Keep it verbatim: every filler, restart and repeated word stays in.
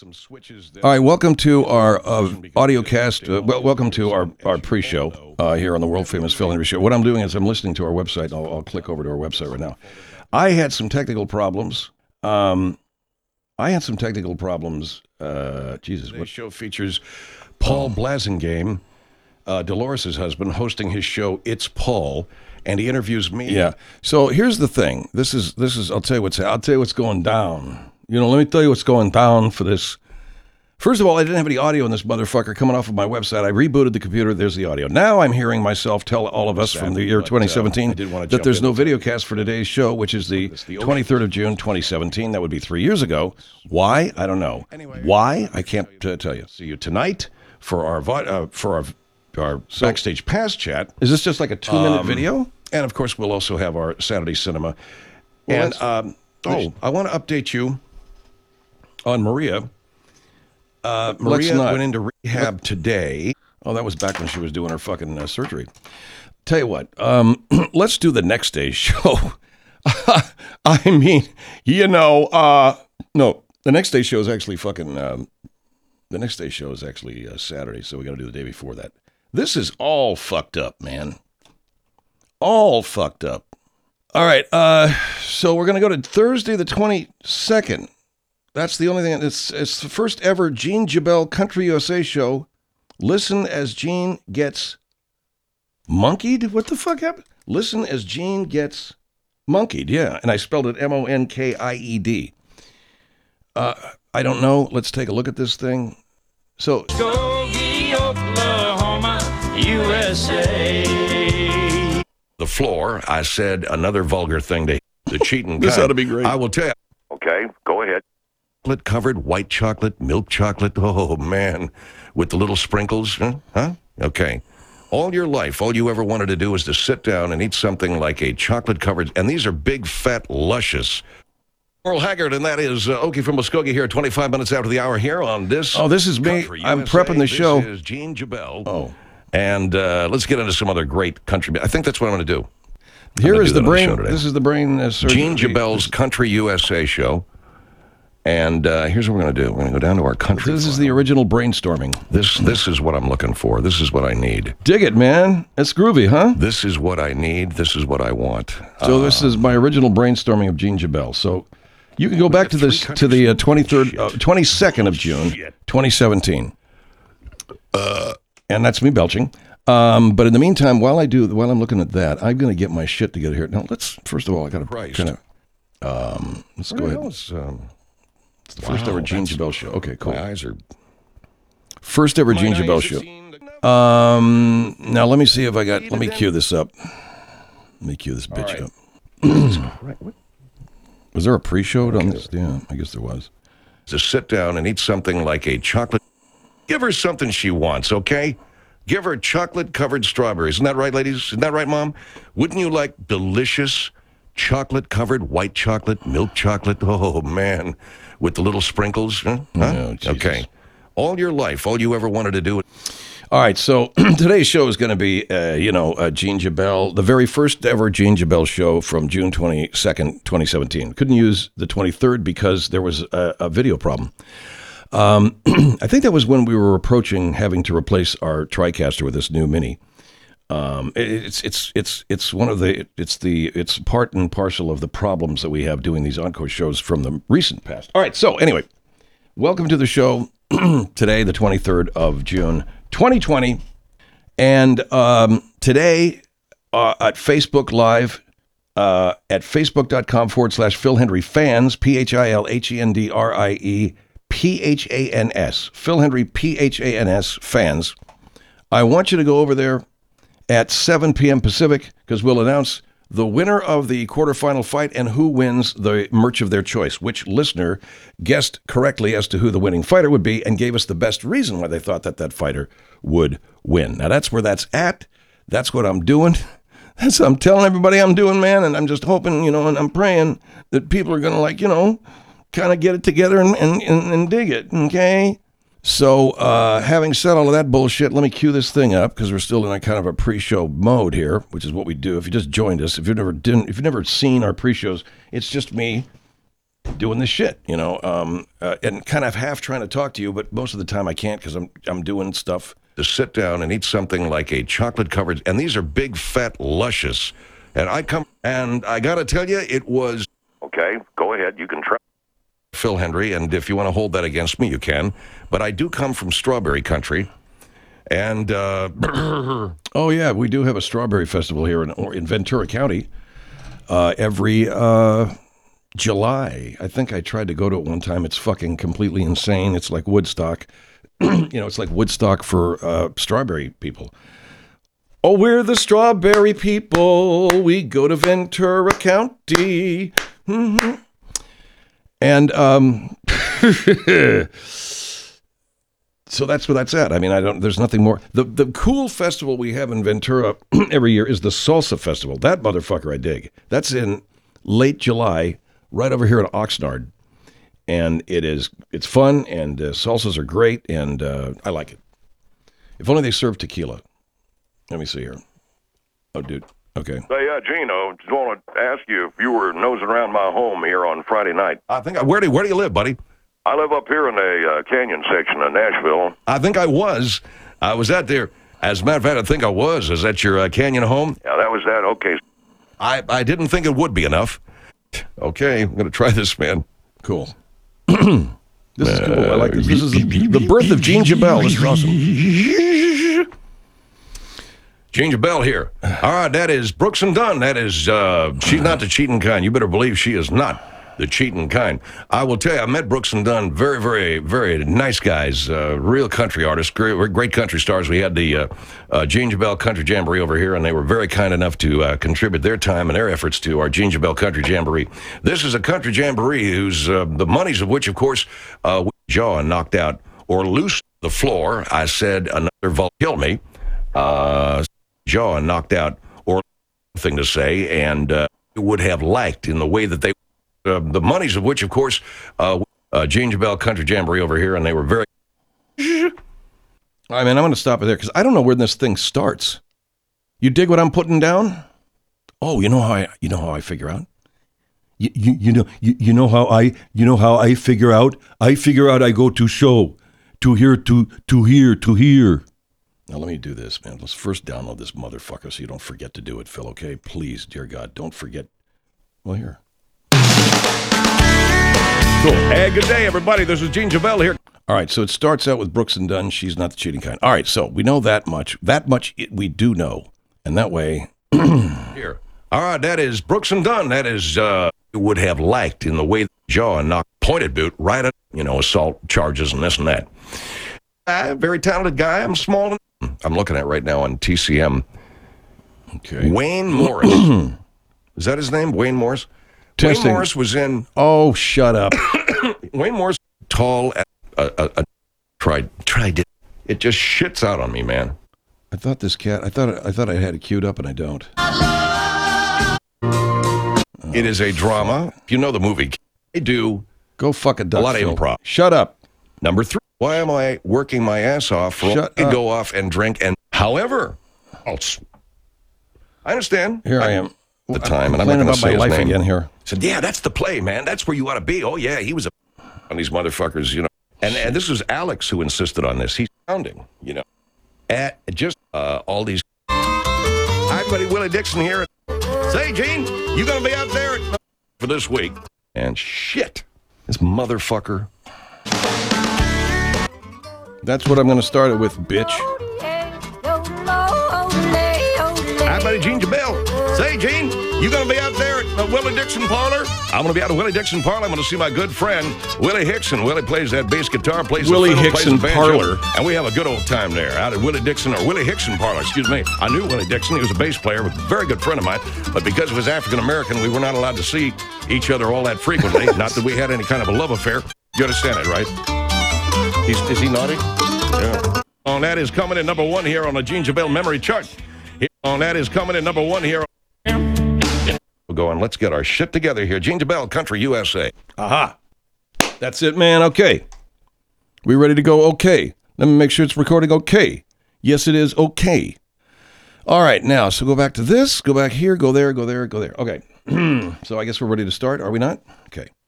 Some switches. All right, welcome to our uh, audio cast. Uh, well, welcome to our, our pre-show uh, here on the world-famous Phil Hendry Show. What I'm doing is I'm listening to our website. I'll, I'll click over to our website right now. I had some technical problems. Um, I had some technical problems. Uh, Jesus, what show features Paul Blasingame, uh, Dolores' husband, hosting his show It's Paul, and he interviews me. Yeah. So here's the thing. This is this is. I'll tell you what's. I'll tell you what's going down. You know, let me tell you what's going down for this. First of all, I didn't have any audio in this motherfucker coming off of my website. I rebooted the computer. There's the audio. Now I'm hearing myself tell all of us from the year twenty seventeen but, uh, that there's no video cast for today's show, which is the twenty-third of June, twenty seventeen. That would be three years ago. Why? I don't know. Why? I can't uh, tell you. See you tonight for our uh, for our our so, backstage pass chat. Is this just like a two-minute um, video? And of course, we'll also have our Saturday cinema. Well, and um, oh, I want to update you on Maria. Uh, Maria went into rehab Let, today. Oh, that was back when she was doing her fucking uh, surgery. Tell you what, um, let's do the next day's show. I mean, you know, uh, no, the next day's show is actually fucking, um, the next day's show is actually uh, Saturday, so we got to do the day before that. This is all fucked up, man. All fucked up. All right, uh, so we're going to go to Thursday the twenty-second. That's the only thing. It's it's the first ever Gene Jabel Country U S A show. Listen as Gene gets monkeyed. What the fuck happened? Listen as Gene gets monkeyed. Yeah, and I spelled it M O N K I E D. Uh, I don't know. Let's take a look at this thing. So, Skokie, Oklahoma, U S A. The floor. I said another vulgar thing to the cheating. This ought to be great. I will tell you. Okay, go ahead. Chocolate covered white chocolate, milk chocolate. Oh, man. With the little sprinkles. Huh? huh? Okay. All your life, all you ever wanted to do was to sit down and eat something like a chocolate covered, and these are big, fat, luscious. Earl Haggard, and that is uh, Okie from Muskogee here, twenty-five minutes after the hour here on this. Oh, this is me. I'm prepping the show. This is Gene Jabel. Oh. And uh, let's get into some other great country. I think that's what I'm going to do. Here is the brain. This is the brain. Uh, Gene Jabel's Country U S A show. And uh, here's what we're going to do. We're going to go down to our country. This is the original brainstorming. This this is what I'm looking for. This is what I need. Dig it, man. It's groovy, huh? This is what I need. This is what I want. So uh, this is my original brainstorming of Gene Jabel. So you can go back to this to the uh, twenty-third, uh, twenty-second of June, twenty seventeen. Uh, and that's me belching. Um, but in the meantime, while I do, while I'm looking at that, I'm going to get my shit together here. Now, let's first of all, I got to kind of um, let's go ahead. Let's, um, It's the first wow, ever Gene Jabel show. Okay, cool. My eyes are... First ever Gene Jabel show. Um, now, let me see if I got... Let me cue this up. Let me cue this bitch right. up. Was there a pre-show on this? Yeah, I guess there was. To sit down and eat something like a chocolate... Give her something she wants, okay? Give her chocolate-covered strawberries. Isn't that right, ladies? Isn't that right, Mom? Wouldn't you like delicious chocolate-covered white chocolate, milk chocolate? Oh, man. With the little sprinkles? Huh? Oh, okay. All your life, all you ever wanted to do. All right, so today's show is going to be, uh, you know, uh, Gene Jabel, the very first ever Gene Jabel show from June twenty-second, twenty seventeen. Couldn't use the twenty-third because there was a, a video problem. Um, I think that was when we were approaching having to replace our TriCaster with this new Mini. Um, it, it's it's it's it's one of the it's the it's part and parcel of the problems that we have doing these encore shows from the recent past. All right, so anyway, welcome to the show today, the twenty-third of June, twenty twenty, and um, today uh, at Facebook Live uh, at facebook.com forward slash Phil Hendry fans, P H I L H E N D R I E P H A N S, Phil Hendry P H A N S fans. I want you to go over there at seven p.m. Pacific, because we'll announce the winner of the quarterfinal fight and who wins the merch of their choice. Which listener guessed correctly as to who the winning fighter would be and gave us the best reason why they thought that that fighter would win. Now, that's where that's at. That's what I'm doing. That's what I'm telling everybody I'm doing, man, and I'm just hoping, you know, and I'm praying that people are going to, like, you know, kind of get it together and, and, and, and dig it, okay? So, uh, having said all of that bullshit, let me cue this thing up because we're still in a kind of a pre-show mode here, which is what we do. If you just joined us, if you've never didn't, if you've never seen our pre-shows, it's just me doing this shit, you know, um, uh, and kind of half trying to talk to you, but most of the time I can't because I'm I'm doing stuff. To sit down and eat something like a chocolate covered, and these are big, fat, luscious. And I come, and I got to tell you, it was. Okay, go ahead. You can try. Phil Hendry, and if you want to hold that against me, you can. But I do come from strawberry country. And, uh, oh, yeah, we do have a strawberry festival here in, in Ventura County uh, every uh, July. I think I tried to go to it one time. It's fucking completely insane. It's like Woodstock. You know, it's like Woodstock for uh, strawberry people. Oh, we're the strawberry people. We go to Ventura County. Mm-hmm. And um, so that's where that's at. I mean, I don't. There's nothing more. The the cool festival we have in Ventura every year is the Salsa Festival. That motherfucker I dig. That's in late July, right over here in Oxnard. And it is, it's fun, and uh, salsas are great, and uh, I like it. If only they served tequila. Let me see here. Oh, dude. Okay. Hey, uh, Gino, just want to ask you if you were nosing around my home here on Friday night. I think, I, where do where do you live, buddy? I live up here in the uh, canyon section of Nashville. I think I was. I was out there. As a matter of fact, I think I was. Is that your uh, canyon home? Yeah, that was that. Okay. I, I didn't think it would be enough. Okay, I'm going to try this, man. Cool. This is cool. I like this. This is the, the birth of Gene Jabel. This is awesome. Gene Jabel here. All right, that is Brooks and Dunn. That is, uh, she's not the cheating kind. You better believe she is not the cheating kind. I will tell you, I met Brooks and Dunn. Very, very, very nice guys. Uh, real country artists. Great, great country stars. We had the uh, uh, Gene Jabel Country Jamboree over here, and they were very kind enough to uh, contribute their time and their efforts to our Gene Jabel Country Jamboree. This is a country jamboree whose uh, the monies of which, of course, uh, jaw and knocked out or loose the floor. I said another vault killed me. Uh, jaw and knocked out or thing to say, and uh, would have liked in the way that they. Uh, the monies of which, of course, uh, uh, Gene Jabel Country Jamboree over here, and they were very. I mean, I'm going to stop it there because I don't know where this thing starts. You dig what I'm putting down? Oh, you know how I, you know how I figure out. You, you, you know, you, you know how I, you know how I figure out. I figure out. I go to show, to here, to to here, to here. Now let me do this, man. Let's first download this motherfucker so you don't forget to do it, Phil. Okay, please, dear God, don't forget. Well, here. Cool. Hey, good day, everybody. This is Gene Jabel here. All right, so it starts out with Brooks and Dunn. She's not the cheating kind. All right, so we know that much. That much it, we do know. And that way... here. All right, that is Brooks and Dunn. That is, uh, would have liked in the way the jaw and knocked pointed boot right at, you know, assault charges and this and that. Uh, very talented guy. I'm small. And I'm looking at right now on T C M. Okay. Wayne Morris. Is that his name? Wayne Morris? Testing. Wayne Morris was in... Oh, shut up. Wayne Morris, tall, a, a, a, tried, tried it. It just shits out on me, man. I thought this cat, I thought I thought I had it queued up and I don't. It is a drama. If you know the movie, they do Go fuck a duck, a lot of Phil. improv. Shut up. Number three, why am I working my ass off for Shut to up. go off and drink? And however, I'll, s- I understand. Here I am. The time, and I'm not Complaining going to about say my his life name. again here. Said, yeah, that's the play, man. That's where you ought to be. Oh, yeah, he was a on these motherfuckers, you know. And and this was Alex who insisted on this. He's sounding, you know. At just uh, all these. Hi, buddy, Willie Dixon here. Say, Gene, you going to be out there for this week? And shit, this motherfucker. That's what I'm going to start it with, bitch. Hi, buddy, Gene Jabel. Say, Gene, you going to be out there at the Willie Dixon Parlor? I'm going to be out at Willie Dixon Parlor. I'm going to see my good friend, Willie Hickson. Willie plays that bass guitar, plays Willie the fiddle, Hickson plays the banjo, Parlor. and we have a good old time there out at Willie Dixon, or Willie Hickson Parlor, excuse me. I knew Willie Dixon. He was a bass player, a very good friend of mine. But because of his African-American, we were not allowed to see each other all that frequently. Not that we had any kind of a love affair. You understand it, right? He's, is he naughty? Yeah. Oh, that is coming in number one here on the Gene Jabel memory chart. Oh, that is coming in number one here. We're going, let's get our shit together here. Gene Jabel, Country U S A. Aha. That's it, man. Okay. We ready to go? Okay. Let me make sure it's recording okay. Yes, it is okay. All right, now, so go back to this, go back here, go there, go there, go there. Okay. So I guess we're ready to start, are we not? Okay.